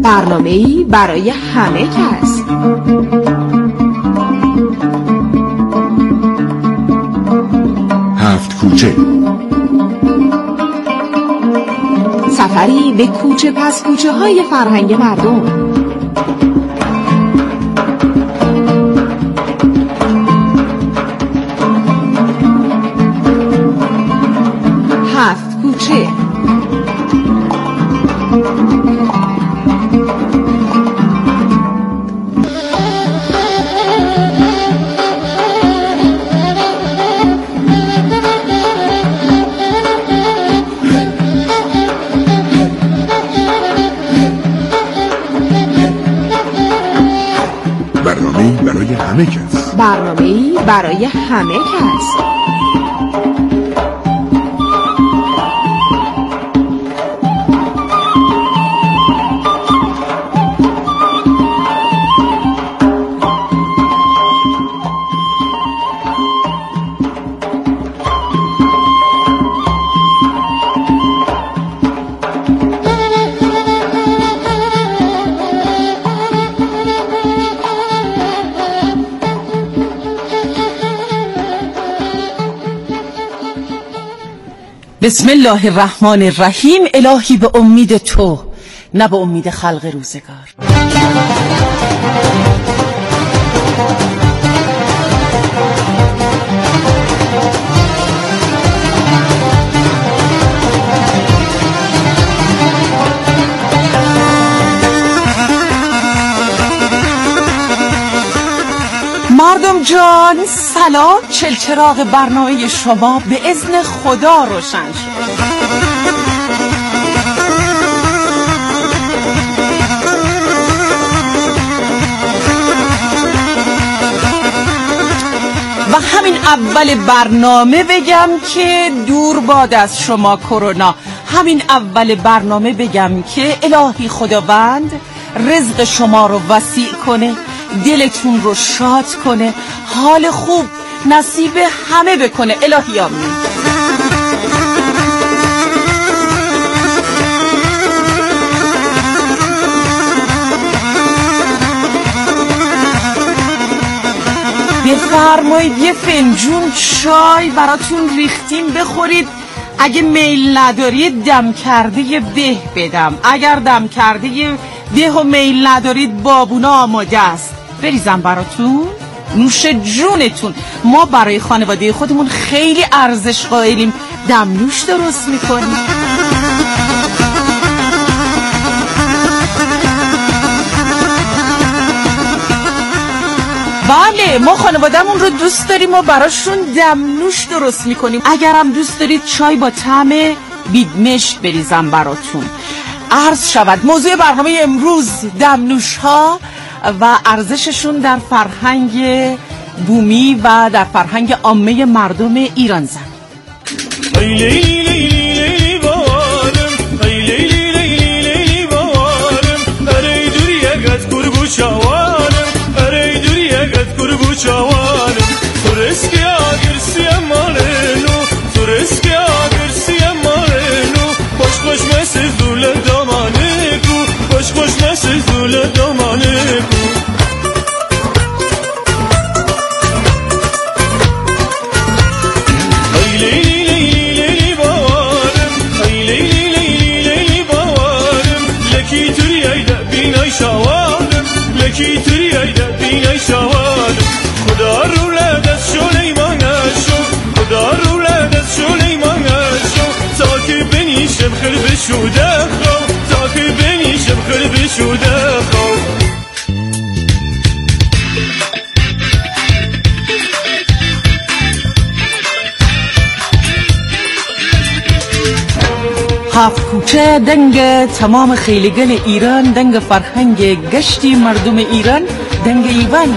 برنامه‌ای برای همه کس. هفت کوچه، سفری به کوچه پس کوچه های فرهنگ مردم. هفت کوچه. برنامه‌ای برای همه کس. برنامه‌ای برای همه کس. بسم الله الرحمن الرحیم. الهی به امید تو، نه به امید خلق روزگار. مردم جان سلام، چلچراغ برنامه شما به اذن خدا روشن شد. و همین اول برنامه بگم که دور باد از شما کرونا. همین اول برنامه بگم که الهی خداوند رزق شما رو وسیع کنه، دلتون رو شاد کنه، حال خوب نصیب همه بکنه. الهی آمین. بفرمایید یه فنجون چای براتون ریختیم بخورید. اگه میل ندارید دم کرده به بدم، اگر دم کرده به و میل ندارید بابونا آماده است بریزم براتون. نوش جونتون. ما برای خانواده خودمون خیلی ارزش قائلیم، دمنوش درست میکنیم. بله، ما خانوادهمون رو دوست داریم و براشون دمنوش درست میکنیم. اگرم دوست دارید چای با طعم بیدمشت بریزم براتون. عرض شود موضوع برنامه امروز دمنوش ها و ارزششون در فرهنگ بومی و در فرهنگ عامه مردم ایران زمین. هفت کوچه دنگ تمام خیلیگان ایران، دنگ فرهنگ گشتی مردم ایران، دنگ ایوان.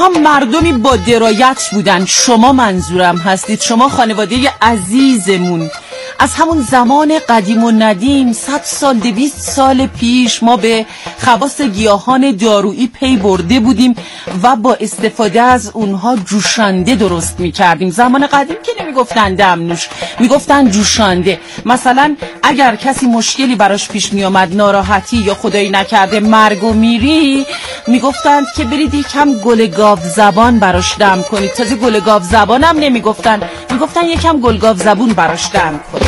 اینها مردمی با درایت بودن. شما منظورم هستید، شما خانواده عزیزمون. از همون زمان قدیم و ندیم 100 سال 200 سال پیش ما به خواص گیاهان دارویی پی برده بودیم و با استفاده از اونها جوشانده درست می‌کردیم. زمان قدیم که نمیگفتن دمنوش، میگفتن جوشانده. مثلا اگر کسی مشکلی براش پیش میآمد، ناراحتی یا خدایی نکرده مرگ و میری، میگفتند که برید یکم گل گاو زبان براش دم کنید. تازه گل گاو زبان هم نمیگفتن، میگفتن یکم گل گاو زبون براش دم کنید.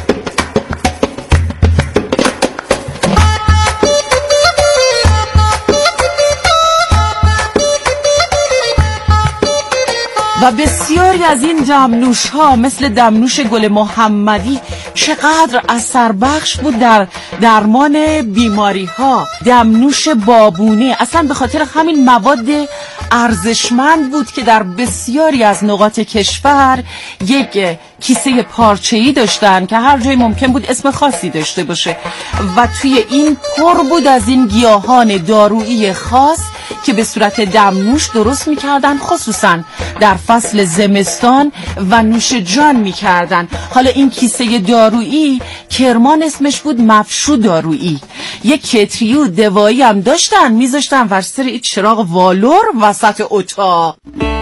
و بسیاری از این دمنوش ها مثل دمنوش گل محمدی چقدر اثر بخش بود در درمان بیماری ها. دمنوش بابونه اصلا به خاطر همین مواد ارزشمند بود که در بسیاری از نقاط کشور یک کیسه پارچه‌ای داشتن که هر جای ممکن بود اسم خاصی داشته باشه و توی این پر بود از این گیاهان دارویی خاص که به صورت دمنوش درست میکردن، خصوصا در فصل زمستان و نوش جان میکردن. حالا این کیسه دارویی کرمان اسمش بود مفشو دارویی. یک کتریو دوایی هم داشتن، میذاشتن ورسر این چراغ والور وسط اتاق.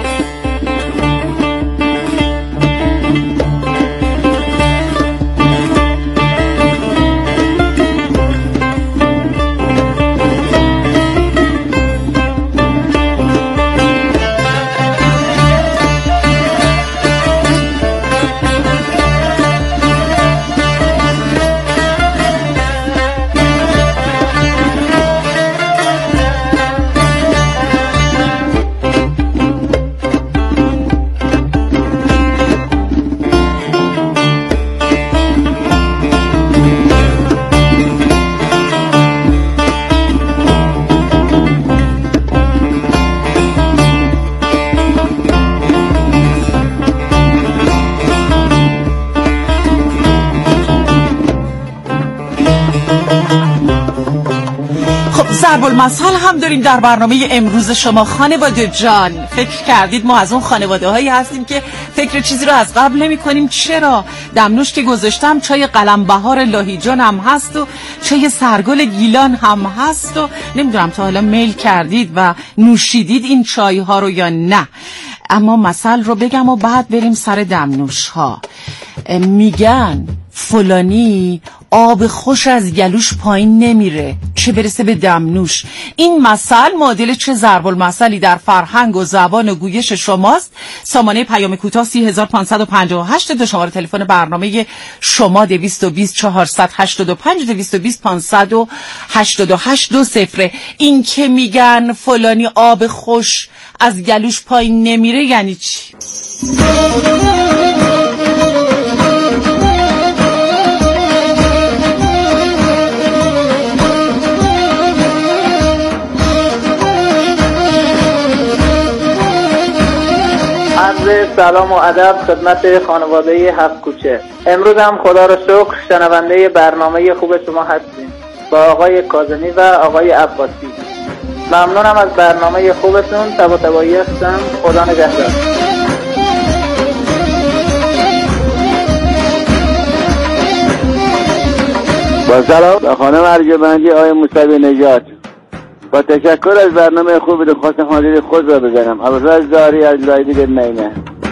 ضرب المثل هم داریم در برنامه امروز شما خانواده جان. فکر کردید ما از اون خانواده هایی هستیم که فکر چیزی رو از قبل نمی کنیم؟ چرا؟ دمنوش که گذاشتم چای قلم بهار لاهیجان هم هست و چای سرگل گیلان هم هست و نمیدونم تا حالا میل کردید و نوشیدید این چای ها رو یا نه. اما مثل رو بگم و بعد بریم سر دمنوش ها. میگن فلانی آب خوش از گلوش پایین نمیره، چه برسه به دمنوش. این مثل معادل چه ضرب المثلی در فرهنگ و زبان و گویش شماست؟ سامانه پیام کوتاه 3558 دو شماره تلفن برنامه شما 220 485 220 588 20. این که میگن فلانی آب خوش از گلوش پایین نمیره یعنی چی؟ سلام و ادب خدمت خانواده هفت کوچه. امروز هم خدا را شکر شنونده برنامه خوب شما هستیم با آقای کاظمی و آقای عباسی. ممنونم از برنامه خوبتون. طباطبایی هستم. خدا نگهدار. با سلام به خانم ارجمندی آقای موسوی نژاد. با تشکر از برنامه خوب خواستم حاضر خود را بزنم. ابوالفضل داری از لایبی نینه.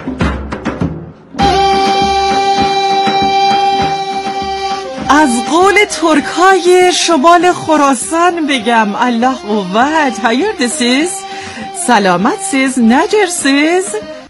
از قول ترکای شمال خراسان بگم الله قوت. hayırdasınız؟ سلامتسیز؟ نجرسیز؟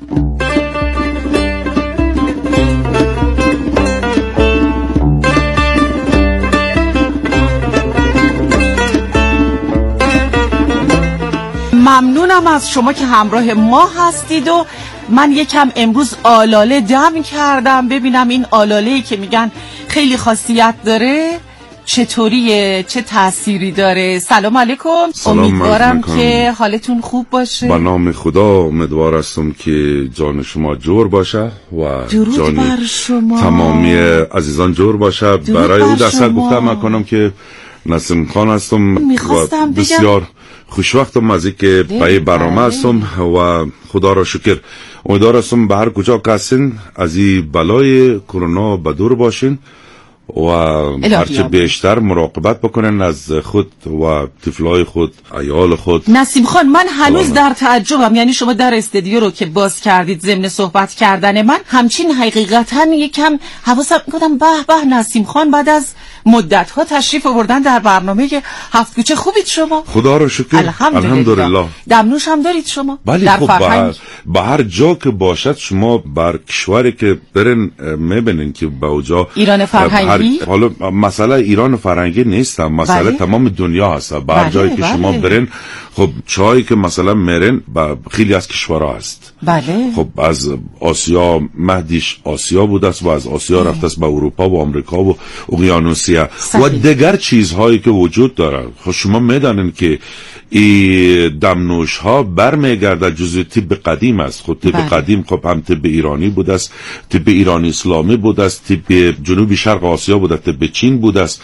ممنونم از شما که همراه ما هستید و من یکم امروز آلاله دم کردم ببینم این آلاله‌ای که میگن خیلی خاصیت داره چطوریه، چه تأثیری داره. سلام علیکم. امیدوارم که حالتون خوب باشه. با نام خدا امیدوار هستم که جان شما جور باشه و درود بر شما تمامی عزیزان جور باشه. برای او دست گفتم کنم که نسیم خان هستم و بسیار خوشوقتم از اینکه پای برنامه هستم و خدا را شکر. امیدوار هستم به هر کجا که هستین از این بلای کرونا بدور باشین و هرچه بیشتر مراقبت بکنن از خود و طفلای خود، عیال خود. نسیم خان، من هنوز در تعجبم، یعنی شما در استودیو رو که باز کردید ضمن صحبت کردن من همچین حقیقتا یکم حواسم می‌کنم به نسیم خان بعد از مدت‌ها تشریف آوردن در برنامه هفت کوچه. خوبید شما؟ خدا رو شکر، الحمدلله. دمنوش هم دارید شما؟ بله، در خب فرهنگ به هر جا که باشد شما بر کشوری که برن میبینین که به اوجا ایران فرهنگی، حالا مسئله ایران فرهنگی نیست، مسئله تمام دنیا هست. به هر جایی که شما برن، خب چایی که مثلا میرن به خیلی از کشورها هست. بله. خب از آسیا، مهدیش آسیا بوده است و از آسیا رفته است به اروپا و آمریکا و اقیانوسیه و دیگر چیزهایی که وجود داره. خب شما میدانین که این دمنوش ها برمیگرده جزء طب قدیم است. خب طب قدیم خب هم طب ایرانی بوده است، طب ایرانی اسلامی بوده است، طب جنوبی شرق آسیا بوده، طب چین بوده است.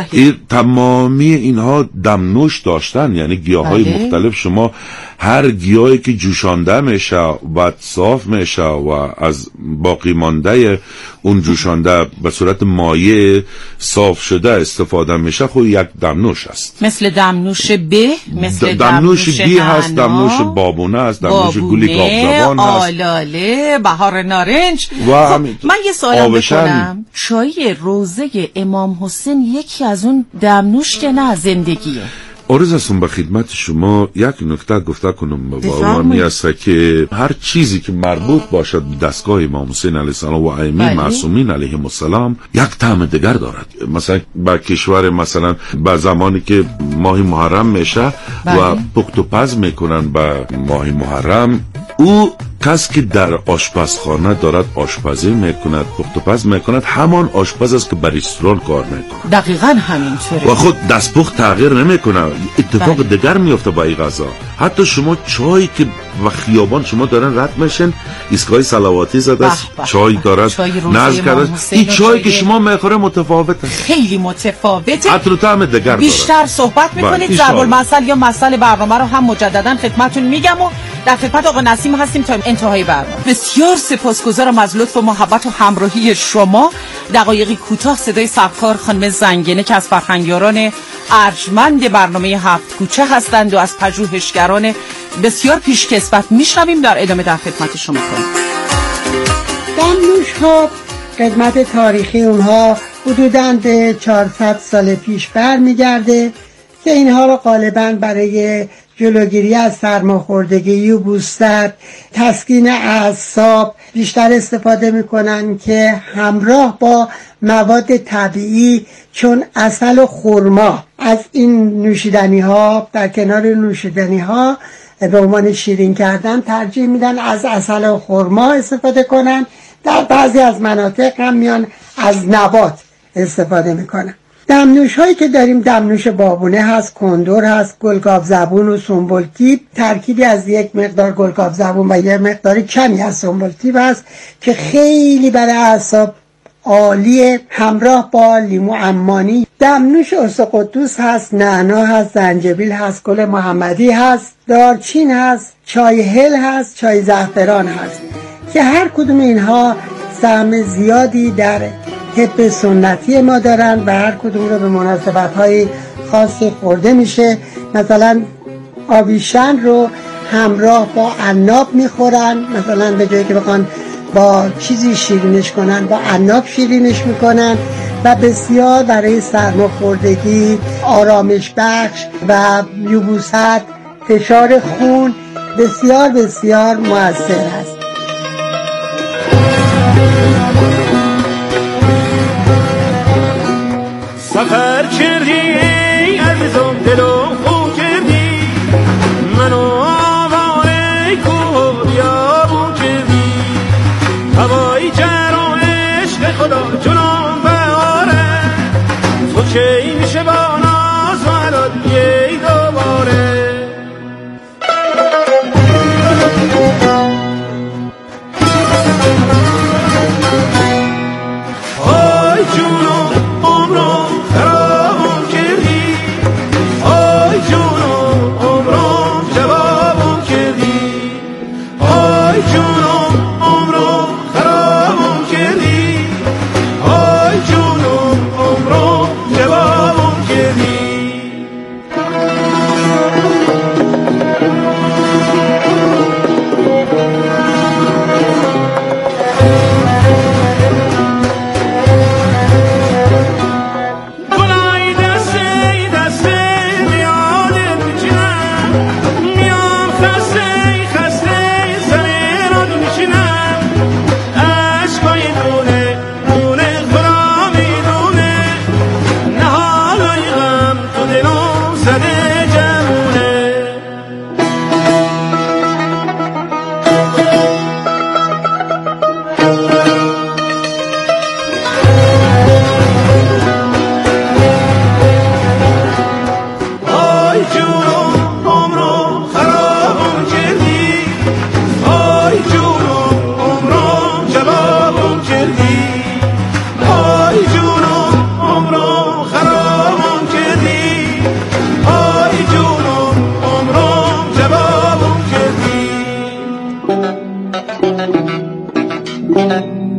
تمامی اینها دمنوش داشتن، یعنی گیاهای مختلف. شما هر گیاهی که جوشانده میشه و صاف میشه و از باقی مانده اون جوشانده به صورت مایع صاف شده استفاده میشه، خب یک دمنوش است. مثل دمنوش به، مثل دمنوش بی هست، دمنوش بابونه هست، دمنوش گولی گاوزبان هست، آلاله، بهار نارنج. و من یه سوالم بکنم، چای روزه امام حسین یکی از اون دمنوش که نه زندگیه؟ عرض هستم به خدمت شما یک نکته گفته کنم با عنوانی است که هر چیزی که مربوط باشد به دستگاه امام حسین علیه السلام و ائمه معصومین علیهم السلام یک طعم دیگر دارد. مثلا با کشور، مثلا با زمانی که ماه محرم میشه و پخت و پز میکنن به ماه محرم، او کس که در آشپزخانه دارد آشپزی میکند، پخت و پز میکند، همان آشپز است که بر رستوران کار میکند. دقیقاً همینطوره. و خود دستپخت تغییر نمیکنه، اتفاق دیگر میفته با این غذا. حتی شما چای که و خیابان شما دارن رد میشن، ایستگاه صلواتی زده است، چای دارد نزد کرده، این چای که شما میخوره متفاوته، خیلی متفاوته، عطر طعم دیگر داره. بیشتر صحبت میکنید، ضرب المثل یا مثل برنامه رو هم مجددا خدمتتون میگم و در خدمت آقا نسیم هستیم تا انتهای برنامه. بسیار سپاسگزارم از لطف و محبت و همراهی شما. دقایقی کوتاه صدای سرکار خانم زنگنه که از فرهنگیاران ارجمند برنامه هفت کوچه هستند و از پژوهشگران بسیار پیشکسوت میشنویم. در ادامه در خدمت شما کنیم. دمنوش ها قدمت تاریخی اونها حدوداً به 400 سال پیش برمیگرده که اینها رو غالباً برای جلوگیری از سرماخوردگی، یبوست، تسکین اعصاب بیشتر استفاده میکنن که همراه با مواد طبیعی چون عسل و خرما از این نوشیدنی ها در کنار نوشیدنی ها به عنوان شیرین کردن ترجیح میدن از عسل و خرما استفاده کنن. در بعضی از مناطق هم میان از نبات استفاده میکنن. دمنوش هایی که داریم دمنوش بابونه هست، کندور هست، گلگاو زبون و سنبلتیب، ترکیبی از یک مقدار گلگاو زبون و یک مقدار کمی از سنبلتیب هست که خیلی برای اعصاب عالیه، همراه با لیمو عمانی. دمنوش استقدوس هست، نعنا هست، زنجبیل هست، گل محمدی هست، دارچین هست، چای هل هست، چای زعفران هست که هر کدوم اینها سهم زیادی در طب سنتی ما دارن و هر کدوم رو به مناسبت‌های خاصی خورده میشه. مثلا آویشن رو همراه با عناب میخورن، مثلا به جایی که بخوان با چیزی شیرینش کنن با عناب شیرینش میکنن و بسیار برای سرماخوردگی، آرامش بخش و یبوست، فشار خون بسیار بسیار مؤثر است. سفر کردی عزیزم دلم خو کردی منو آواره کوه بیابون کردی هوای جرم عشق خدا جنام بهاره تو کی میشه با ناز و علال بیای دوباره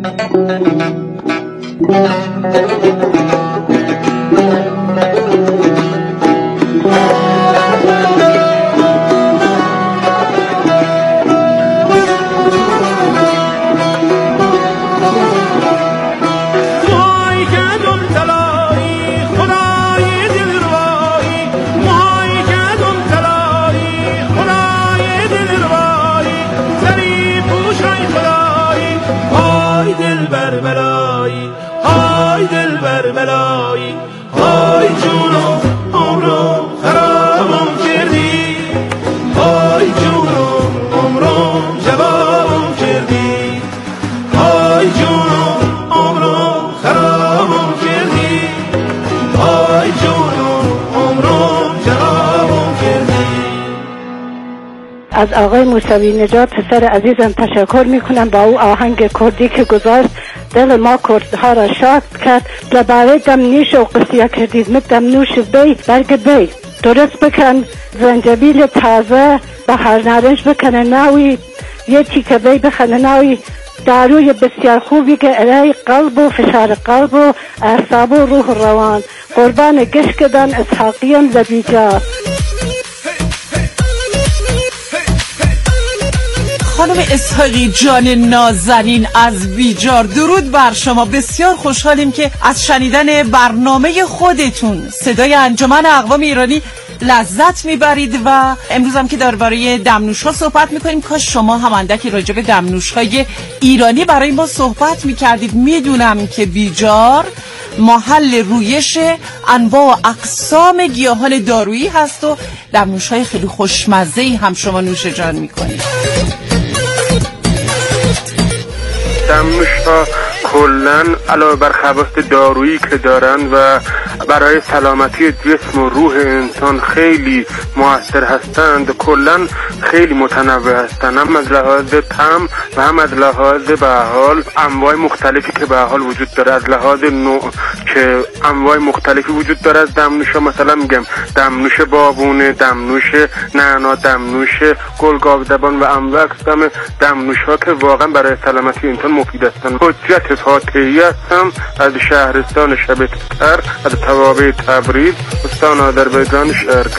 از آقای موسوی نژاد پسر عزیزم تشکر میکنم با او آهنگ کردی که گذاشت دل ما کردها را شاد کرد. درباره دم نیش و قصیه کردید می دم نوش بی برگ بی درست بکن زنجبیل تازه بهار نارنج بکنه ناوی یه تیکه بی بخنه ناوی داروی بسیار خوبی که ارای قلب و فشار قلب و اعصاب و روح روان. قربان گشکدان اسحاقیم زبیجا. خانم اسحاقی جان نازنین از بیجار، درود بر شما. بسیار خوشحالیم که از شنیدن برنامه خودتون صدای انجمن اقوام ایرانی لذت میبرید و امروز هم که درباره دمنوش‌ها صحبت میکنیم. کاش شما هم اندکی راجع به دمنوش‌های ایرانی برای ما صحبت میکردید. میدونم که بیجار محل رویش انواع و اقسام گیاهان دارویی هست و دمنوش‌های خیلی خوشمزه‌ای هم شما نوش جان میکنید. دمنوش‌ها کلن علاوه بر خواص دارویی که دارن و برای سلامتی جسم و روح انسان خیلی مؤثر هستند، کلن خیلی متنوع هستند، هم از لحاظ طعم و هم از لحاظ به حال انواع مختلفی که به حال وجود داره. از لحاظ نوع که انواع مختلفی وجود داره از دمنوش‌ها، مثلا میگم دمنوش بابونه، دمنوش نعنا، دمنوش گلگاو زبان و انواع اقسام دمنوش‌ها که واقعا برای سلامتی انسان مفید هستند. حجت فاتحی هستم از شهرستان شبتر از توابع تبریز استان آذربایجان شرق.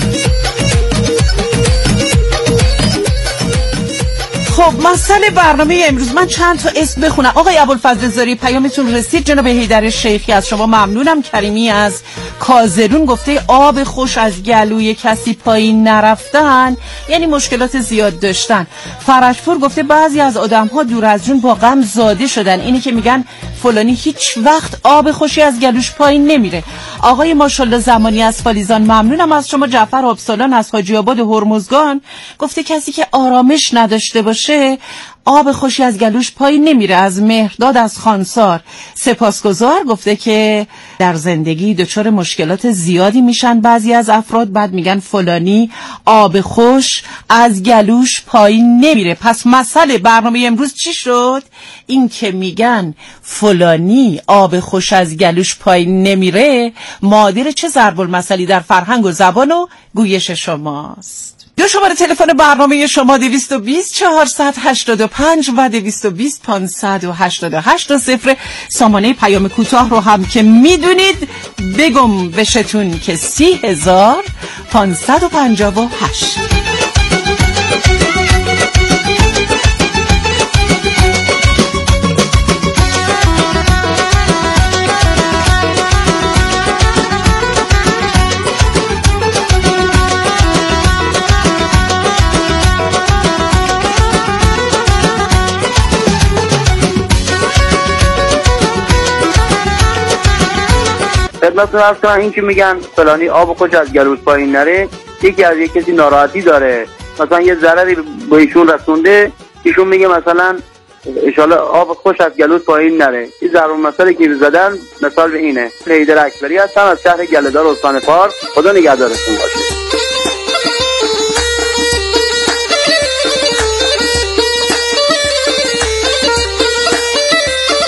خب مسئله برنامه امروز، من چند تا اسم بخونم. آقای ابوالفضل زاری پیامتون رسید. جناب حیدر شیخی از شما ممنونم. کریمی از کازرون گفته آب خوش از گلوی کسی پایین نرفتن یعنی مشکلات زیاد داشتن. فرشپور گفته بعضی از آدم‌ها دور از جون با غم زاده شدن، اینی که میگن فلانی هیچ وقت آب خوشی از گلوش پایین نمیره. آقای ماشاءالله زمانی از فالیزان ممنونم از شما. جعفر آبسالان از حاجی آباد هرمزگان گفته کسی که آرامش نداشته باشه آب خوشی از گلوش پایین نمیره. از مهرداد از خانسار سپاسگزار گفته که در زندگی دچار مشکلات زیادی میشن بعضی از افراد، بعد میگن فلانی آب خوش از گلوش پایین نمیره. پس مسئله برنامه امروز چی شد؟ این که میگن فلانی آب خوش از گلوش پایین نمیره مادر چه ضرب المثلی در فرهنگ و زبان و گویش شماست. دو شماره تلفن برنامه شما 220 485 و 220 588 0. سامانه پیام کوتاه رو هم که میدونید بگم بشتون که 30,558. خدمتتون عرض کنم این که میگن فلانی آب خوش از گلوش پایین نره، یکی از یک کسی ناراحتی داره، مثلا یه ضرری به ایشون رسونده، ایشون میگه مثلا انشالله آب خوش از گلوش پایین نره. این ضرب المثلی که زدن مثال به اینه. حیدر اکبری هستم از شهر گله‌دار استان فارس. خدا نگهدارتون باشه.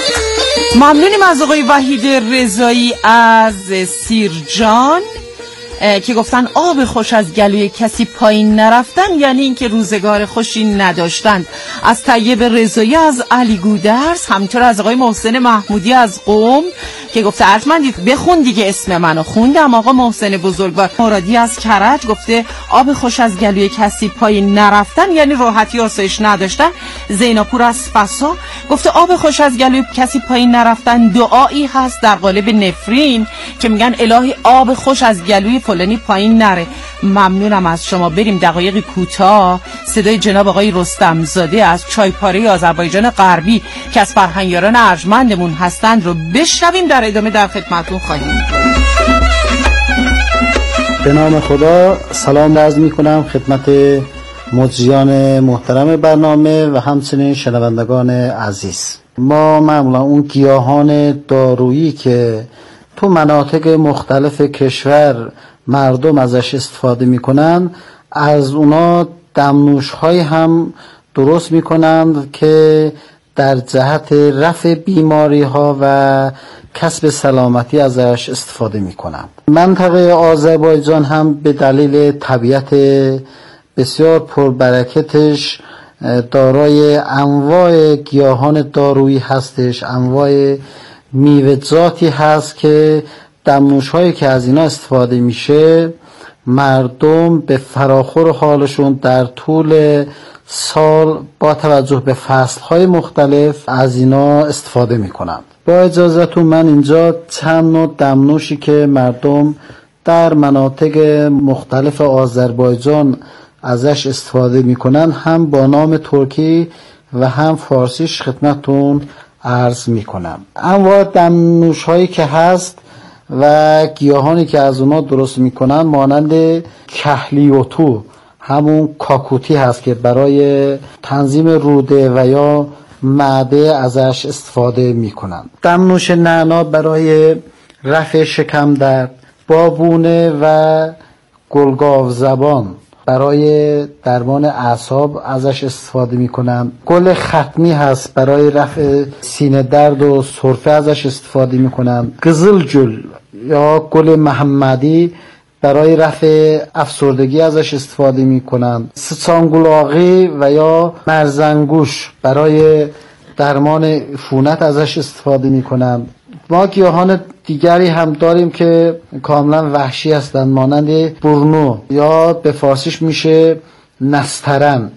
ممنونیم از آقای وحید رضایی از سیرجان. که گفتن آب خوش از گلوی کسی پایین نرفتن یعنی اینکه روزگار خوشی نداشتن. از طیب رضایی از علی گودرز، همینطور از آقای محسن محمودی از قم که گفته ارجمندید بخون دیگه اسم منو خوندم. آقا محسن بزرگوار مرادی از کرج گفته آب خوش از گلوی کسی پایین نرفتن یعنی راحتی آسایش نداشتن. زیناپور از فسا گفته آب خوش از گلوی کسی پایین نرفتن دعایی هست در قالب نفرین که میگن الهی آب خوش از گلوی فلانی پایین نره. ممنونم از شما. بریم دقایقی کوتاه صدای جناب آقای رستم زاده از چایپاره آذربایجان غربی که از فرهنگیاران ارجمندمون هستند رو بشنویم، در ادامه در خدمتتون خواهیم بود. به نام خدا سلام عرض می‌کنم خدمت مجریان محترم برنامه و همچنین شنوندگان عزیز. ما معمولا اون گیاهان دارویی که تو مناطق مختلف کشور مردم ازش استفاده میکنن از اونا دمنوش‌های هم درست میکنند که در جهت رفع بیماری ها و کسب سلامتی ازش استفاده میکنند. منطقه آذربایجان هم به دلیل طبیعت بسیار پربرکتش دارای انواع گیاهان دارویی هستش، انواع میوه‌جاتی هست که دمنوش هایی که از اینا استفاده میشه مردم به فراخور حالشون در طول سال با توجه به فصل های مختلف از اینا استفاده میکنند. با اجازهتون من اینجا چند نوع دمنوشی که مردم در مناطق مختلف آذربایجان ازش استفاده میکنن هم با نام ترکی و هم فارسیش خدمتتون عرض میکنم. انواع دمنوش هایی که هست و گیاهانی که از اونا درست میکنن مانند کهلیوتو، همون کاکوتی هست که برای تنظیم روده و یا معده ازش استفاده میکنن. دمنوش نعنا برای رفع شکم درد، بابونه و گلگاو زبان برای درمان اعصاب ازش استفاده میکنن. گل ختمی هست برای رفع سینه درد و سرفه ازش استفاده میکنن. قزلگل یا گل محمدی برای رفع افسردگی ازش استفاده میکنن. سچانگولاغی و یا مرزنگوش برای درمان عفونت ازش استفاده میکنن. ما گیاهان دیگری هم داریم که کاملا وحشی هستند مانند برنو یا به فارسیش میشه نسترن،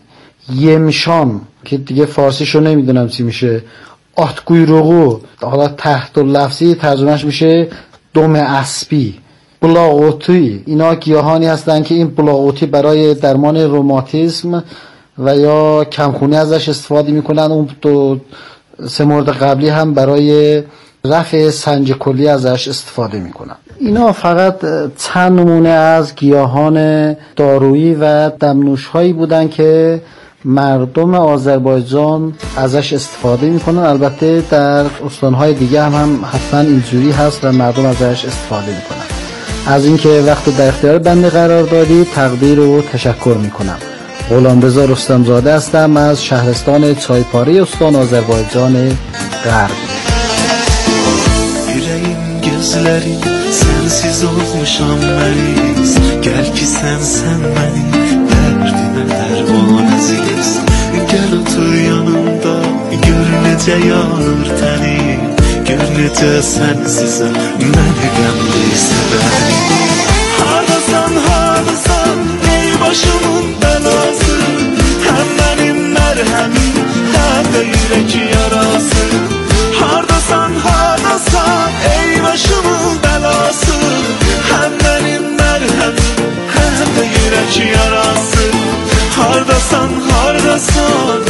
یمشان که دیگه فارسیشو نمیدونم چی میشه، آتگویروغو حالا تحت لفظی ترجمهش میشه دم اسبی، بلاغوتی. اینا گیاهانی هستند که این بلاغوتی برای درمان روماتیسم و یا کمخونی ازش استفاده میکنن. اون دو سه مورد قبلی هم برای رفع سنج کلی ازش استفاده میکنن. اینا فقط چند نمونه از گیاهان دارویی و دمنوش هایی بودن که مردم آذربایجان ازش استفاده میکنن. البته در استانهای دیگه هم حتما اینجوری هست و مردم ازش استفاده میکنن. از اینکه وقت در اختیار بنده قرار دادید تقدیر و تشکر میکنم. غلامرضا رستمزاده هستم از شهرستان چایپاره استان آذربایجان غربی. Gözleri sensiz olmuşam məniz Gəl ki sən mənim dərdimə dərman əziz Gəl otur yanımda gör necə yanır tənim Gör necə sənsizəm məni qəmli sevərim Hardasan ey başımın bəlası Həm mənim mərhəmim həm də yürək yarası Hardasan ey başımın belası Hem benim merhemim hem de yürek yarası Hardasan hardasan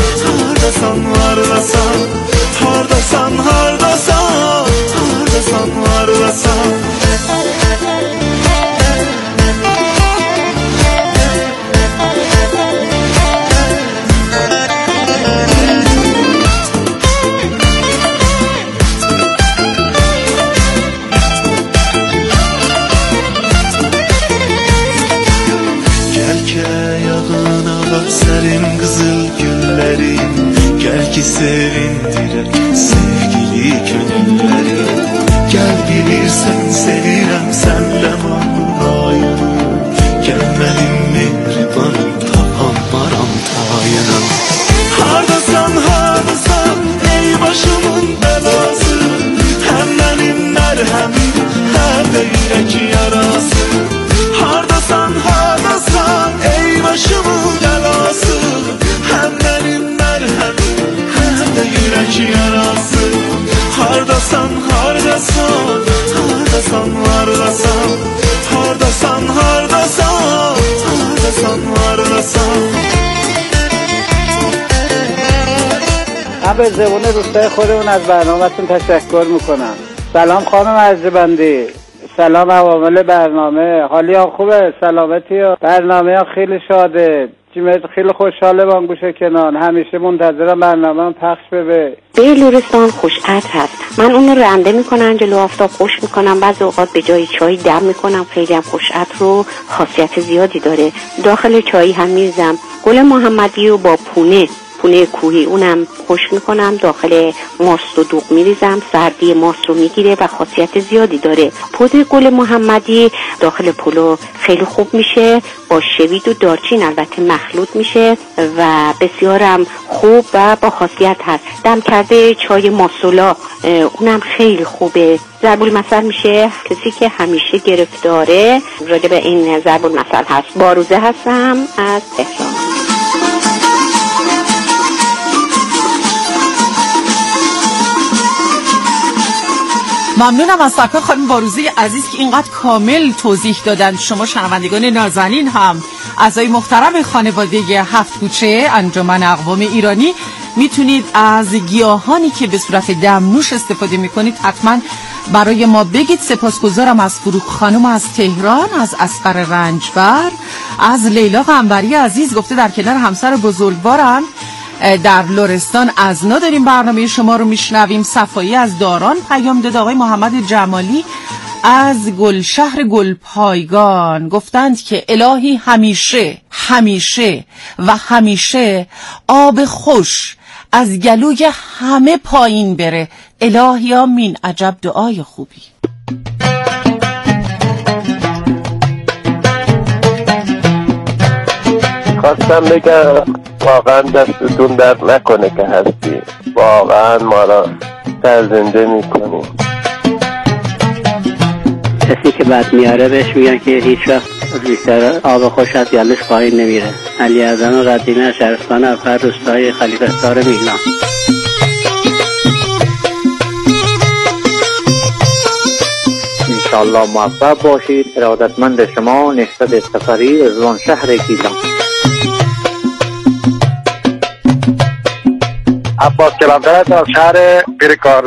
به زبان روستای خودمون از برنامه‌تون تشکر میکنم. سلام خانم عزیزبندی، سلام عوامل برنامه، حالی ها خوبه؟ سلامتی ها؟ برنامه ها خیلی شاده، خیلی خوشحاله با گوش کنان، همیشه منتظرم برنامه هم پخش بشه. به لورستان خوش عطر هست، من اون رو رنده میکنم جلو آفتاب خوش میکنم، بعضی اوقات به جای چای دم میکنم، خیلی هم خوش عطر و خاصیت زیادی داره. داخل چای هم میریزم گل محمدی و با پونه کوهی اونم خوش میکنم، داخل ماست و دوغ میریزم، سردی ماست رو میگیره و خاصیت زیادی داره. پودر گل محمدی داخل پلو خیلی خوب میشه، با شوید و دارچین البته مخلوط میشه و بسیارم خوب و با خاصیت هست. دم کرده چای ماسولا اونم خیلی خوبه. ضرب المثل میشه کسی که همیشه گرفتاره، راجع به این ضرب المثل هست. باروزه هستم از تهران. ممنونم از سرکار خانم باروزه عزیز که اینقدر کامل توضیح دادن. شما شنوندگان نازنین هم اعضای محترم خانواده 7 کوچه انجمن اقوام ایرانی میتونید از گیاهانی که به صورت دمنوش استفاده میکنید حتما برای ما بگید. سپاسگزارم از فروغ خانم از تهران، از اصغر رنجبر، از لیلا قنبری عزیز گفته در کنار همسر بزرگوارم در لرستان ازنا داریم برنامه شما رو میشنویم. صفایی از داران پیام داد. آقای محمد جمالی از گلشهر گلپایگان گفتند که الهی همیشه و همیشه آب خوش از گلوی همه پایین بره. الهی آمین. عجب دعای خوبی. خواستم بگم واقعا دستتون درد نکنه که هستی، واقعا ما را سرزنده میکنی. کسی که بد میاره بهش میگن که هیچ وقت بیشتر آب خوش از گلوش پایین نمیره. علی اعظم قدیمی شهرستان اول روستای خلیفه‌ستار میلان. انشالله موفق باشید. ارادتمند شما نهضت سفری رضوان شهر گیلان. عباس کلانتر از شهر پیرکار.